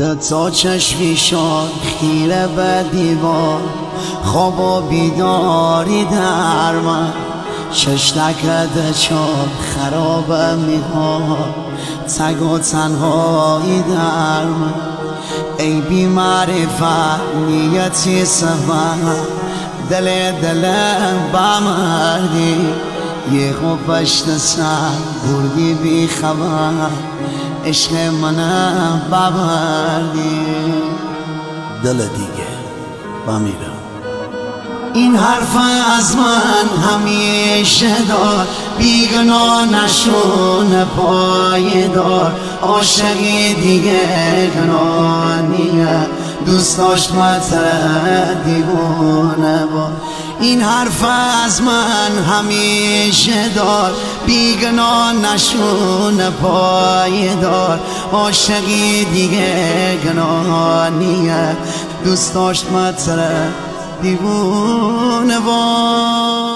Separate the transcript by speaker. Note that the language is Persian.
Speaker 1: تا چشمی شد خیره به دیوار، خواب و بیداری در من، شش نکرده چون خراب میخواد، تگ و تنهایی در من. ای بی معرفت نیتی سفر، دل بمردی، یه خوب پشت سر بردی بی خبر، عشق منم ببردی. دل دیگه بمیرم. این حرف از من همیشه دار، بیگناه نشون پایدار، عاشقی دیگه گناه نیه، دوست داشت متر دیوونه با. این حرف از من همیشه دار، بیگناه نشون پایدار، عاشقی دیگه گناه نیه، دوست داشت متر دیوونه با.